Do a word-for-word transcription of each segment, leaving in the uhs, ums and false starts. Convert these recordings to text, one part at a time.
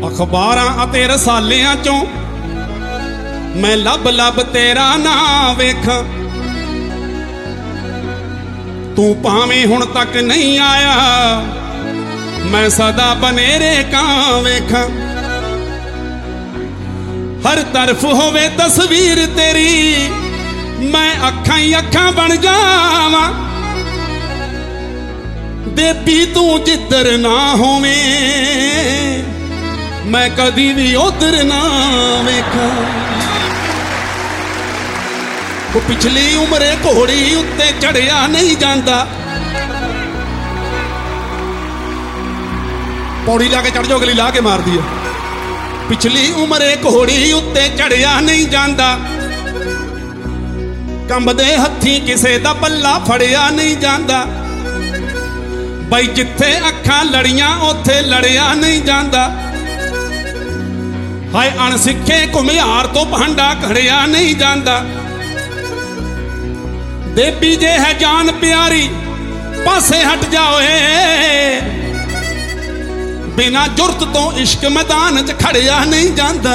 ਅਖਬਾਰਾਂ ਅਤੇ ਰਸਾਲਿਆਂ ਚੋਂ मैं लब लब तेरा ना वेखां, तू भावें हुण तक नहीं आया, मैं सदा बनेरे कां वेखां। हर तरफ होवे तस्वीर तेरी, मैं अखां ही अखां बन जावां। देवी तू जिधर ना होवें, मैं कदी भी उधर ना वेखां। वो पिछली उम्रे घोड़ी उत्ते चढ़िया नहीं जाता, पौड़ी ला के चढ़ जाओ, गली ला के मार दिया। पिछली उम्रे घोड़ी उत्ते चढ़िया नहीं जाता, कंबदे हथी किसे दा पल्ला फड़िया नहीं जाता। बई जिथे अखां लड़ियां उथे लड़िया नहीं जाता। हाय अणसिखे घुमियार तो भांडा खड़िया नहीं जाता। देवी जे है जान प्यारी, पासे हट जाओ, बिना जुर्त तो इश्क मैदान च खड़िया नहीं जाता।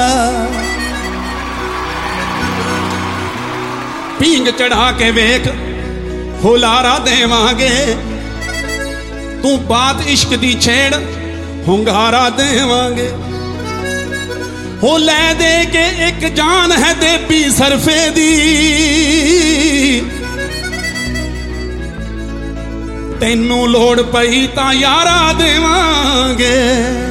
पींग चढ़ा के वेख हुलारा देवांगे, तू बात इश्क दी छेड़ हुंगारा देवांगे। हो ले दे के एक जान है देवी सरफे दी, तैनू लोड़ पई तां यारा देवांगे।